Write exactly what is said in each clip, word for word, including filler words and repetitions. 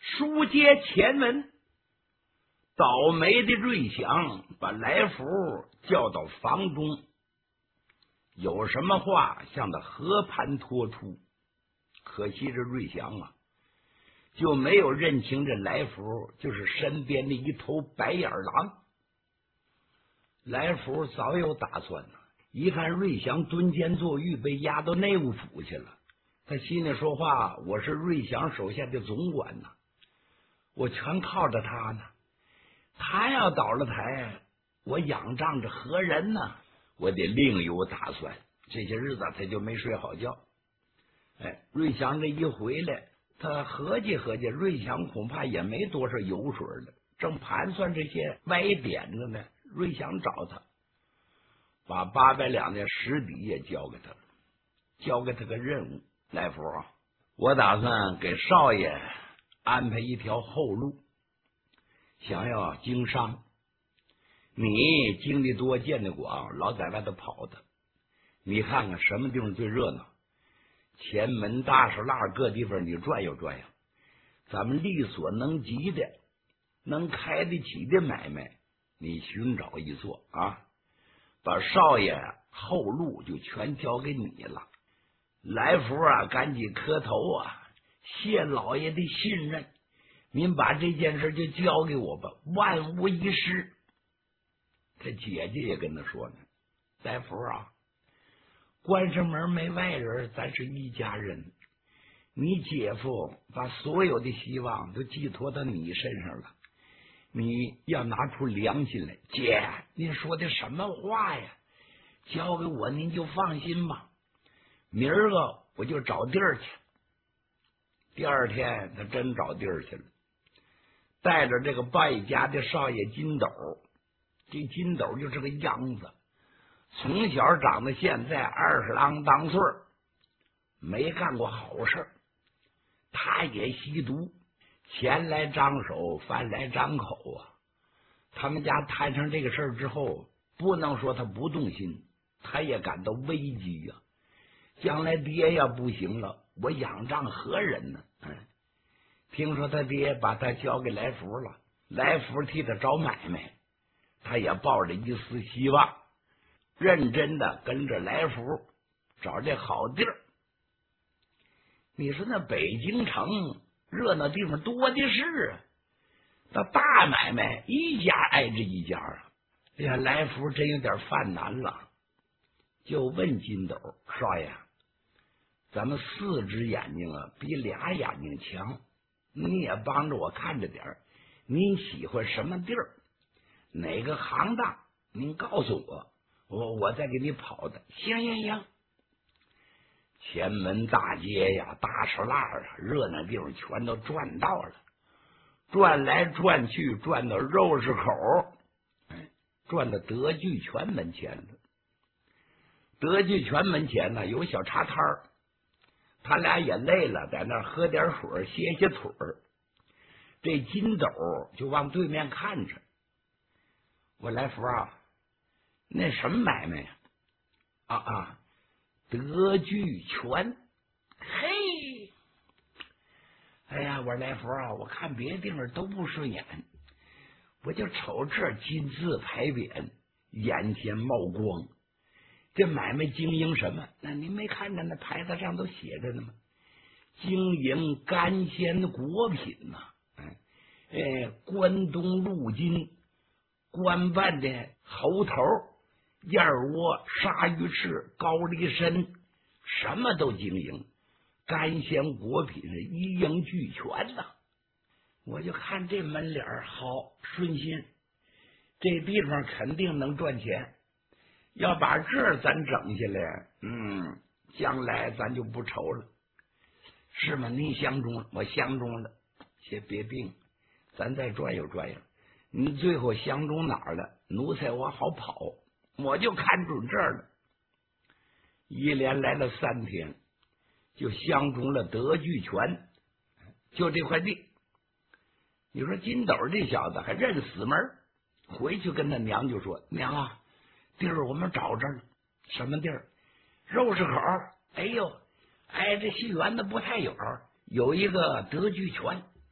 书接前文，倒霉的瑞祥把来福叫到房中，有什么话向他和盘托出。可惜这瑞祥啊，就没有认清这来福就是身边的一头白眼狼。来福早有打算呢，一看瑞祥蹲监坐狱，被押到内务府去了，他心里说话：我是瑞祥手下的总管呢，我全靠着他呢。他要倒了台，我仰仗着何人呢？我得另有打算。这些日子他就没睡好觉。哎，瑞祥这一回来，他合计合计，瑞祥恐怕也没多少油水了，正盘算这些歪点子呢。瑞祥找他，把八百两的实底也交给他了，交给他个任务：来福啊，我打算给少爷安排一条后路，想要经商。你经历多见得广，老在外头跑的，你看看什么地方最热闹，前门大石栏各地方你转悠转悠，咱们力所能及的能开得起的买卖你寻找一做啊，把少爷后路就全交给你了。来福啊，赶紧磕头啊，谢老爷的信任，您把这件事就交给我吧，万无一失。他姐姐也跟他说呢，来福啊，关上门没外人，咱是一家人。你姐夫把所有的希望都寄托到你身上了，你要拿出良心来。姐，您说的什么话呀？交给我您就放心吧，明儿个我就找地儿去。第二天他真找地儿去了，带着这个败家的少爷金斗。这金斗就是个样子，从小长到现在二十郎当岁，没干过好事，他也吸毒，钱来张手，饭来张口啊。他们家摊上这个事儿之后，不能说他不动心，他也感到危机呀、啊。将来爹要不行了，我仰仗何人呢？嗯，听说他爹把他交给来福了，来福替他找买卖，他也抱着一丝希望，认真的跟着来福找这好地儿。你说那北京城热闹地方多的是啊，那大买卖一家挨着一家啊。哎呀，来福真有点犯难了，就问金斗：少爷，咱们四只眼睛啊比俩眼睛强，你也帮着我看着点儿，您喜欢什么地儿，哪个行当您告诉我，我我再给你跑的。行行行。前门大街呀，大石栏啊，热闹地方全都转到了，转来转去，转到肉市口，哎，转到德聚泉门前了。德聚泉门前呢有小茶摊儿，他俩也累了，在那儿喝点水，歇歇腿儿。这金斗就往对面看着，我来福啊，那什么买卖呀？啊啊，德聚泉。嘿，哎呀，我来福啊，我看别的地方都不顺眼，我就瞅这金字牌匾，眼前冒光。这买卖经营什么？那您没看着那牌子上都写着呢吗？经营干鲜果品呐、啊，哎，关东陆金官办的猴头、燕窝、鲨鱼翅、高丽参，什么都经营，干鲜果品是一应俱全呐、啊。我就看这门脸好顺心，这地方肯定能赚钱。要把这儿咱整下来，嗯，将来咱就不愁了，是吗？您相中了，我相中了，先别病，咱再转悠转悠。你最后相中哪儿了？奴才我好跑，我就看准这儿了。一连来了三天，就相中了德聚泉，就这块地。你说金斗这小子还认死门，回去跟他娘就说：娘啊，地儿我们找着了。什么地儿？肉市口。哎呦，挨着西园子不太远，有一个德聚泉，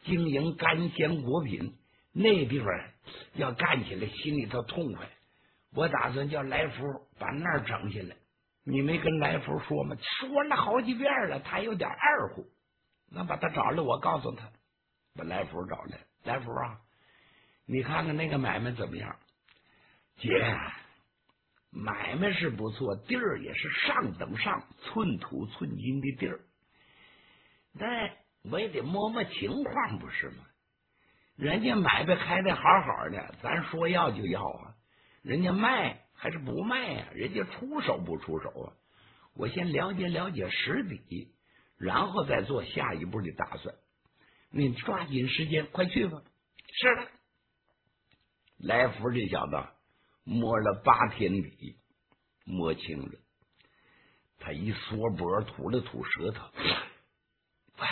经营干鲜果品，那地方要干起来心里头痛快。我打算叫来福把那儿整下来。你没跟来福说吗？说了好几遍了，他有点二乎。那把他找来，我告诉他，把来福找来。来福啊，你看看那个买卖怎么样？姐，买卖是不错，地儿也是上等上，寸土寸金的地儿。但我也得摸摸情况，不是吗？人家买卖开的好好的，咱说要就要啊。人家卖还是不卖呀、啊？人家出手不出手啊？我先了解了解实底，然后再做下一步的打算。你抓紧时间，快去吧。是的。来福这小子摸了八天底，摸清了。他一缩脖，吐了吐舌头。哇！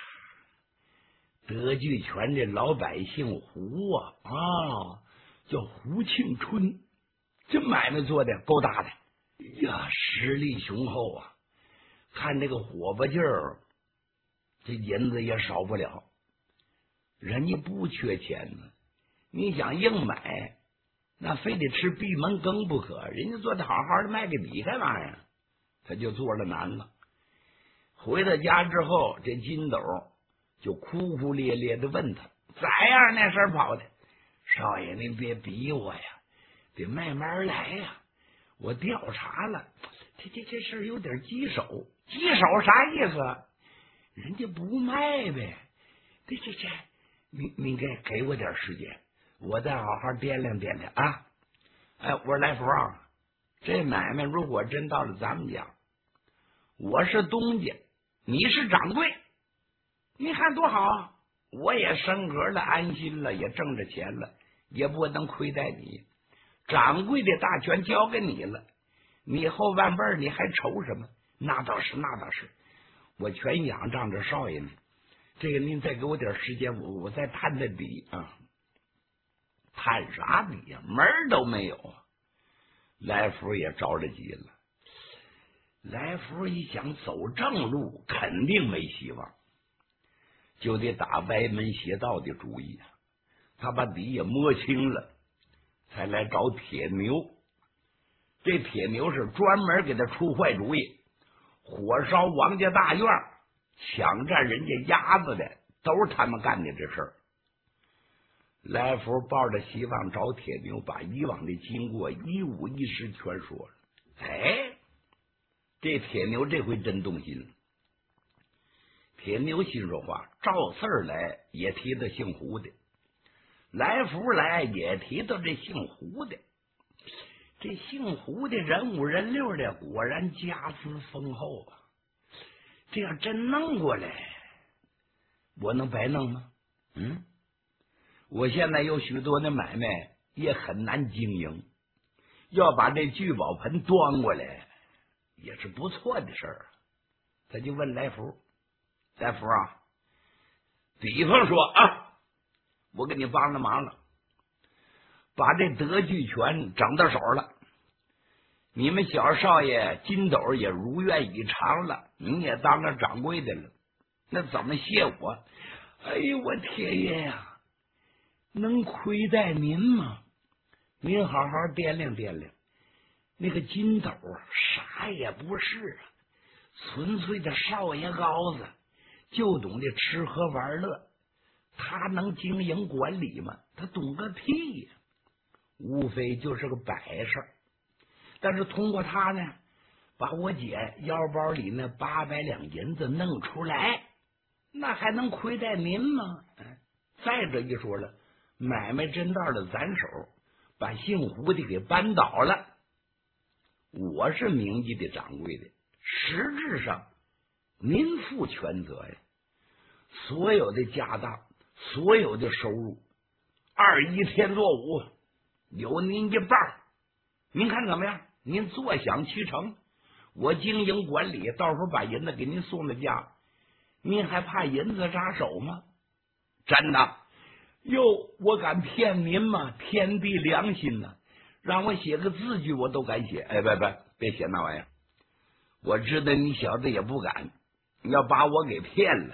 德聚泉这老百姓胡啊啊！哦，叫胡庆春，这买卖做的够大的，哎呀，实力雄厚啊！看这个火把劲儿，这银子也少不了。人家不缺钱呢，你想硬买，那非得吃闭门羹不可。人家做的好好的，卖给你干嘛呀？他就做了难了。回到家之后，这金斗就哭哭咧咧的问他咋样，那事儿跑的。少爷您别逼我呀，得慢慢来呀。我调查了，这这这事有点棘手。棘手啥意思？人家不卖呗。这这这，你你给给我点时间，我再好好掂量掂量啊。哎，我说来福啊，这买卖如果真到了咱们家，我是东家，你是掌柜，你看多好，我也升格了，安心了，也挣着钱了，也不能亏待你。掌柜的大权交给你了，你后半辈你还愁什么？那倒是，那倒是，我全仰仗着少爷呢。这个您再给我点时间，我我再探探底啊。探啥底呀？门儿都没有啊！来福也着了急了。来福一想，走正路肯定没希望，就得打歪门邪道的主意啊。他把底也摸清了，才来找铁牛。这铁牛是专门给他出坏主意，火烧王家大院，抢占人家鸭子的，都是他们干的这事儿。来福抱着希望找铁牛，把以往的经过一五一十全说了。哎，这铁牛这回真动心了。铁牛心说话，赵四儿来也提到姓胡的，来福来也提到这姓胡的。这姓胡的人五人六的，果然家资丰厚啊！这要真弄过来，我能白弄吗？嗯，我现在有许多的买卖也很难经营，要把这聚宝盆端过来也是不错的事儿。他就问来福，来福啊，比方说啊，我给你帮了忙了，把这德聚泉整到手了，你们小少爷金斗也如愿以偿了，你也当了掌柜的了，那怎么谢我？哎呦，我铁爷呀，能亏待您吗？您好好掂量掂量，那个金斗啥也不是啊，纯粹的少爷高子，就懂得吃喝玩乐，他能经营管理吗？他懂个屁呀！无非就是个摆设，但是通过他呢，把我姐腰包里那八百两银子弄出来，那还能亏待您吗？再者一说了，买卖真到了咱手，把姓胡的给扳倒了，我是名义的掌柜的，实质上您负全责呀。所有的家当，所有的收入，二一天作五，有您一半，您看怎么样？您坐享其成，我经营管理，到时候把银子给您送到家，您还怕银子扎手吗？真的哟，我敢骗您吗？天地良心呐、啊！让我写个字据我都敢写。哎，别别别写那玩意儿，我知道你小子也不敢，你要把我给骗了，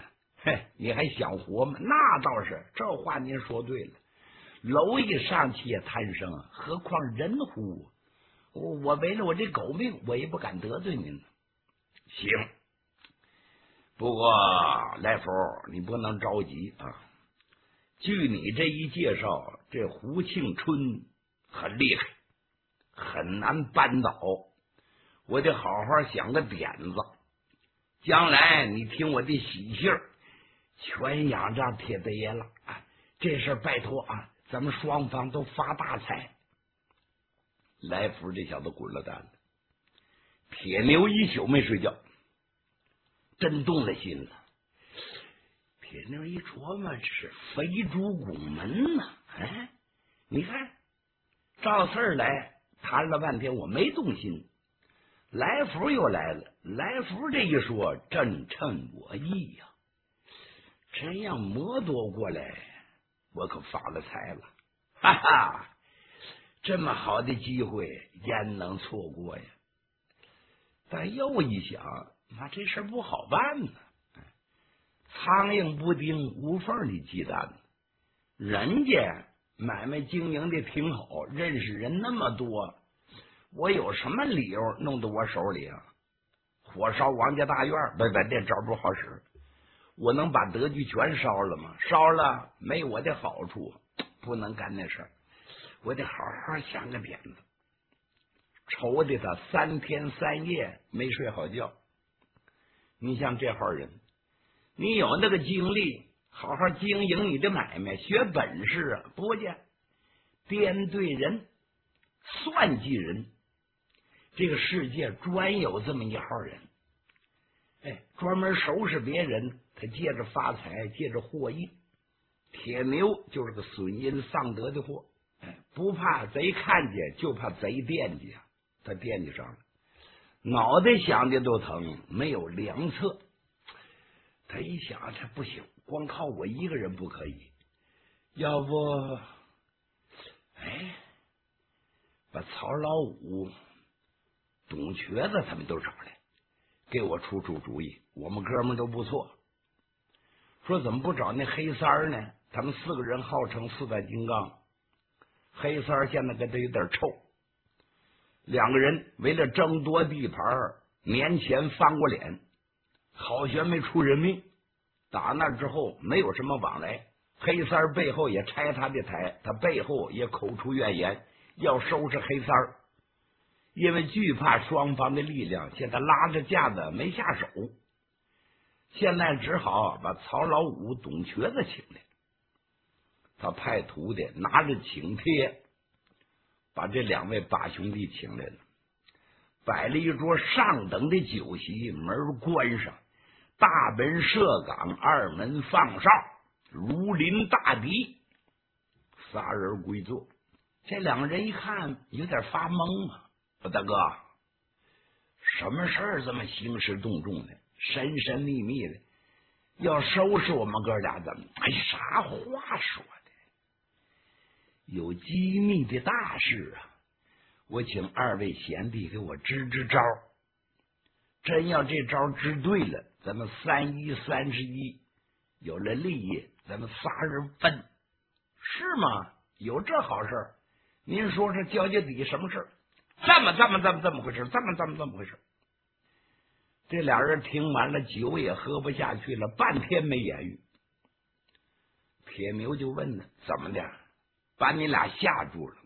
嘿，你还想活吗？那倒是，这话您说对了。蝼蚁尚且贪生，何况人乎？我我为了我这狗命，我也不敢得罪您。行，不过来福，你不能着急啊。据你这一介绍，这胡庆春很厉害，很难扳倒。我得好好想个点子，将来你听我的喜信儿，全仰仗铁子爷了。啊，这事拜托啊，咱们双方都发大财。来福这小子滚了蛋了，铁牛一宿没睡觉，真动了心了。铁牛一琢磨，这是肥猪拱门呐、啊！哎，你看，照事儿来谈了半天，我没动心。来福又来了，来福这一说，正称我意呀、啊！真要磨夺过来，我可发了财了，哈哈！这么好的机会，焉能错过呀？但又一想，那这事不好办呢。苍蝇不叮无缝的鸡蛋，人家买卖经营的挺好，认识人那么多，我有什么理由弄到我手里啊？火烧王家大院，不不，这招不好使。我能把德聚全烧了吗？烧了没我的好处，不能干那事儿。我得好好想个点子。愁的他三天三夜没睡好觉。你像这号人，你有那个精力，好好经营你的买卖，学本事啊，不见颠对人，算计人。这个世界专有这么一号人，哎，专门收拾别人，他借着发财，借着获益。铁牛就是个损阴丧德的货，哎，不怕贼看见，就怕贼惦记啊。他惦记上了，脑袋想的都疼，没有良策。他一想，这不行，光靠我一个人不可以，要不，哎，把曹老五、董瘸子他们都找来，给我出出主意。我们哥们都不错，说怎么不找那黑三儿呢？他们四个人号称四大金刚，黑三儿现在跟他有点臭。两个人为了争夺地盘，年前翻过脸，好悬没出人命。打那之后没有什么往来，黑三儿背后也拆他的台，他背后也口出怨言，要收拾黑三儿。因为惧怕双方的力量，现在拉着架子没下手，现在只好把曹老五、董瘸子请来。他派徒弟拿着请帖，把这两位八兄弟请来了，摆了一桌上等的酒席，门关上，大门设岗，二门放哨，如临大敌。仨人归坐，这两个人一看有点发懵啊。大哥，什么事儿这么兴师动众的，神神秘秘的，要收拾我们哥俩怎么？哎，啥话说的？有机密的大事啊！我请二位贤弟给我支支招。真要这招支对了，咱们三一三十一有了利益，咱们仨人分，是吗？有这好事？您说说交接底什么事？这么这么这么这么回事？这么这么这么回事？这俩人听完了，酒也喝不下去了，半天没言语。铁牛就问了：“怎么的？把你俩吓住了？”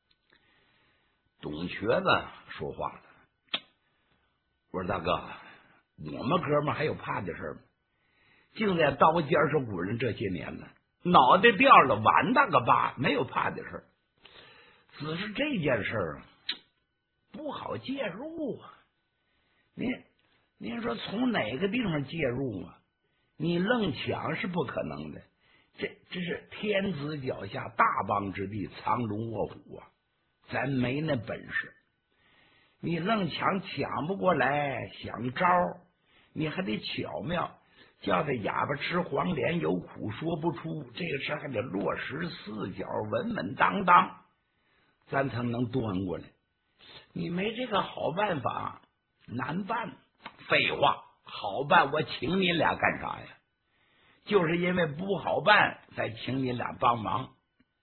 董瘸子说话了：“我说大哥，我们哥们还有怕的事吗？净在刀尖上滚了这些年了，脑袋掉了完大个疤，没有怕的事。只是这件事啊，不好介入啊。您您说从哪个地方介入啊？你愣抢是不可能的。这这是天子脚下，大邦之地，藏龙卧虎啊，咱没那本事。你愣抢抢不过来，想招你还得巧妙，叫他哑巴吃黄连，有苦说不出。这个事还得落实四角，稳稳当当，咱才能端过来。你没这个好办法，难办。废话，好办，我请你俩干啥呀？ 就是因为不好办，才请你俩帮忙。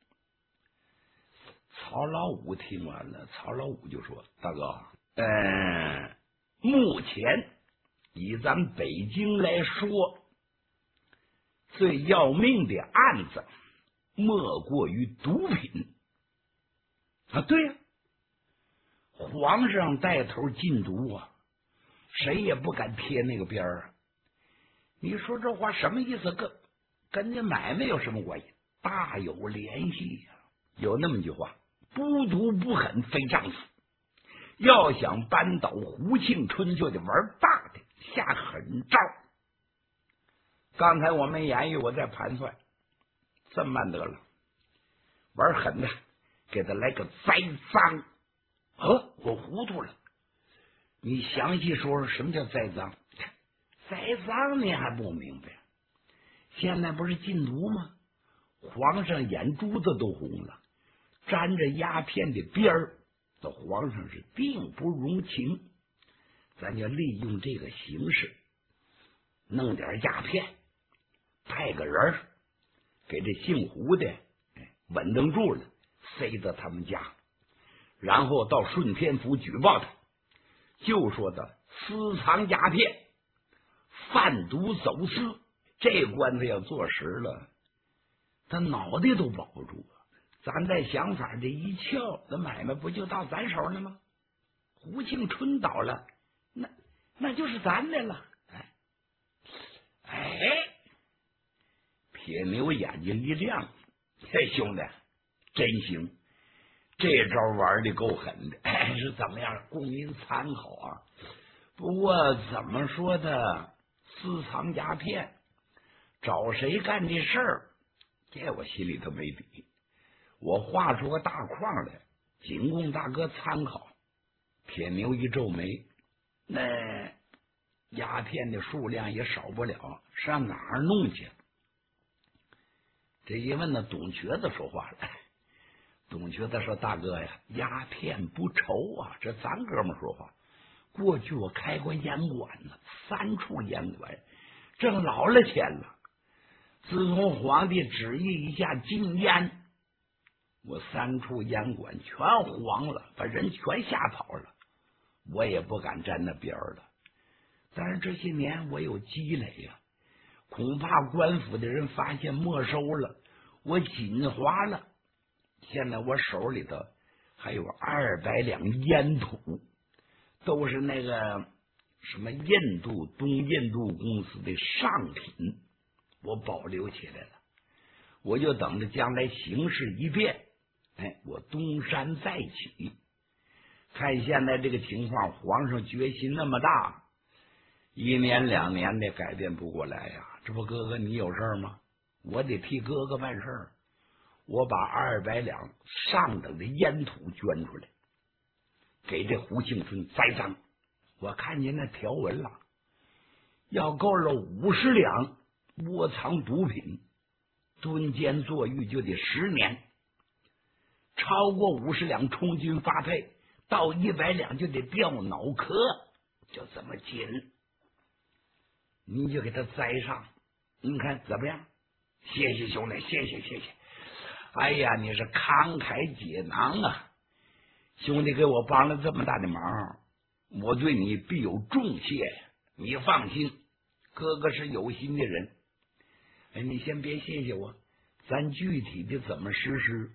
曹老五听完了，曹老五就说：“大哥，嗯，目前以咱北京来说，最要命的案子，莫过于毒品啊！对呀、啊，皇上带头禁毒啊，谁也不敢贴那个边儿啊。你说这话什么意思？跟跟这买卖有什么关系？大有联系呀、啊！有那么句话。”不毒不狠非丈夫，要想扳倒胡庆春，就得玩大的，下狠招。刚才我没言语，我在盘算，这么办得了，玩狠的，给他来个栽赃。哦，我糊涂了，你详细说说什么叫栽赃？栽赃你还不明白？现在不是禁毒吗？皇上眼珠子都红了。沾着鸦片的边儿，这皇上是并不容情。咱就利用这个形式，弄点鸦片，派个人给这姓胡的稳当住了，塞到他们家，然后到顺天府举报他，就说他私藏鸦片、贩毒走私。这官司要坐实了，他脑袋都保不住啊！咱这想法这一撬，这买卖不就到咱手了吗？胡庆春倒了，那那就是咱的了。哎哎，铁牛眼睛一亮，嘿，兄弟，真行，这招玩的够狠的，哎，是怎么样？供您参考啊。不过怎么说的，私藏鸦片，找谁干这事儿，这我心里头没底。我画出个大框来，仅供大哥参考。铁牛一皱眉，那鸦片的数量也少不了，上哪儿弄去？这一问呢，董瘸子说话了。董瘸子说：“大哥呀，鸦片不愁啊，这咱哥们说话。过去我开过烟馆呢，三处烟馆，挣老了钱了。自从皇帝旨意一下禁烟。”我三处烟馆全黄了，把人全吓跑了，我也不敢沾那边了。但是这些年我有积累呀、啊，恐怕官府的人发现没收了，我紧花了。现在我手里头还有二百两烟土，都是那个什么印度东印度公司的上品，我保留起来了。我就等着将来形势一变。哎，我东山再起，看现在这个情况，皇上决心那么大，一年两年的改变不过来呀。这不，哥哥你有事吗？我得替哥哥办事儿。我把二百两上等的烟土捐出来，给这胡庆春栽赃。我看见那条文了，要够了五十两窝藏毒品，蹲监坐狱就得十年。超过五十两充军发配，到一百两就得掉脑壳，就这么紧，你就给他栽上，你看怎么样？谢谢兄弟，谢谢谢谢。哎呀，你是慷慨解囊啊，兄弟给我帮了这么大的忙，我对你必有重谢。你放心，哥哥是有心的人。哎，你先别谢谢我，咱具体的怎么实施？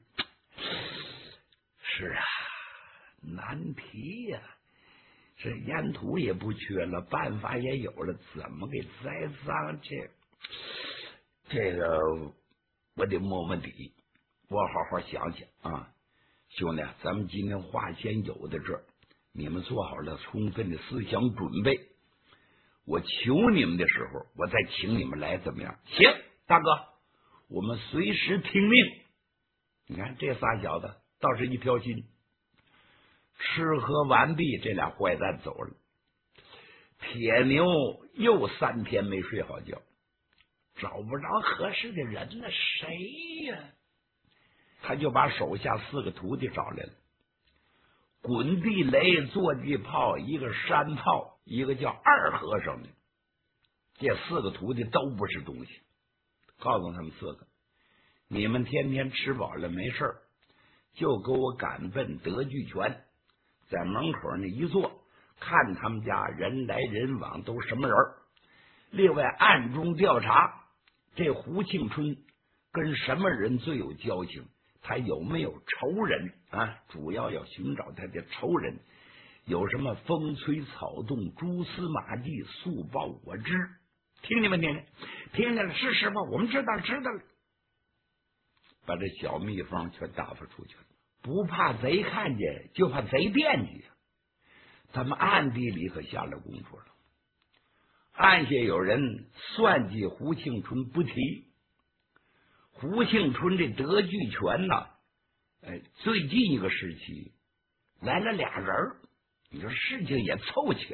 是啊，难题呀、啊！这烟土也不缺了，办法也有了，怎么给栽赃？这这个我得摸摸底，我好好想想啊，兄弟，咱们今天话先有到这儿，你们做好了充分的思想准备，我求你们的时候，我再请你们来，怎么样？行，大哥，我们随时听命。你看这仨小子倒是一条心。吃喝完毕，这俩坏蛋走了。铁牛又三天没睡好觉，找不着合适的人了，谁呀？他就把手下四个徒弟找来了，滚地雷、坐地炮，一个山炮，一个叫二和尚的。这四个徒弟都不是东西， 告诉他们四个，你们天天吃饱了没事就给我赶奔德聚泉，在门口那一坐，看他们家人来人往都什么人。另外暗中调查这胡庆春跟什么人最有交情，他有没有仇人啊？主要要寻找他的仇人，有什么风吹草动、蛛丝马迹，速报我知。听见没？听见？听见了？是师傅，我们知道了，知道了。把这小秘方全打发出去了，不怕贼看见，就怕贼惦记。他们暗地里可下了功夫了。暗下有人算计胡庆春不提，胡庆春这德聚泉呐，哎，最近一个时期来了俩人，你说事情也凑巧。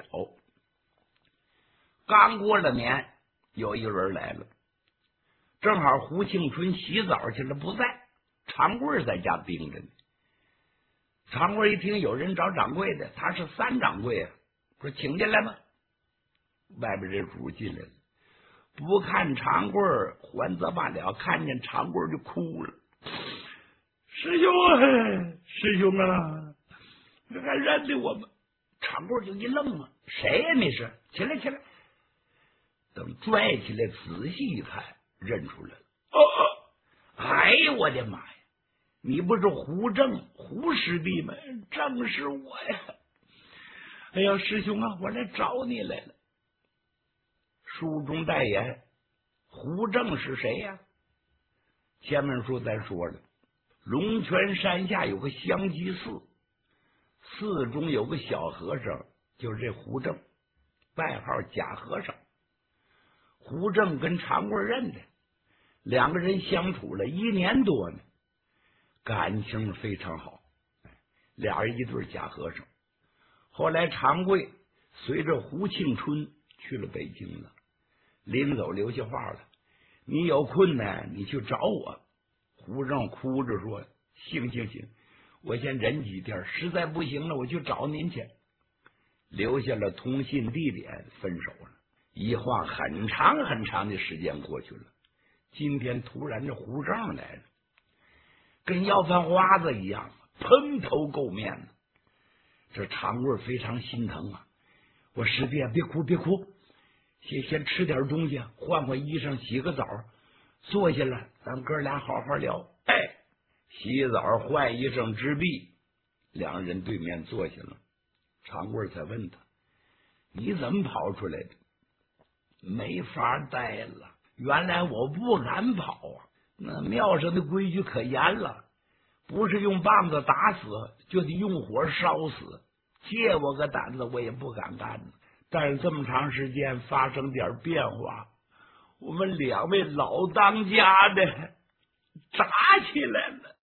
刚过了年，有一个人来了，正好胡庆春洗澡去了，不在，长贵在家盯着呢。长贵一听有人找掌柜的，他是三掌柜啊，说请进来吧。外边这主进来了，不看长贵还则罢了，看见长贵就哭了。师兄啊，师兄啊，你还认得我吗？长贵就一愣啊，谁呀？你是？起来起来。等拽起来仔细一看，认出来了。哦哦，哎呦我的妈呀！你不是胡正胡师弟吗？正是我呀！哎呀，师兄啊，我来找你来了。书中代言，胡正是谁呀？前面书咱说了，龙泉山下有个香积寺，寺中有个小和尚，就是这胡正，外号假和尚。胡正跟长贵认得，两个人相处了一年多呢，感情非常好，俩人一对假和尚。后来长贵随着胡庆春去了北京了，临走留下话了，你有困难你去找我。胡正哭着说，行行行，我先忍几天，实在不行了我去找您去。留下了通信地点，分手了。一晃很长很长的时间过去了，今天突然这胡正来了，跟要饭花子一样，蓬头垢面的。这长贵非常心疼啊，我师弟啊，别哭别哭，先先吃点东西，换换衣裳，洗个澡，坐下来咱哥俩好好聊。哎，洗澡换衣裳之毕，两人对面坐下了。长贵才问他，你怎么跑出来的？没法待了，原来我不敢跑啊，那庙上的规矩可严了，不是用棒子打死，就得用火烧死。借我个胆子我也不敢干。但是这么长时间发生点变化，我们两位老当家的打起来了。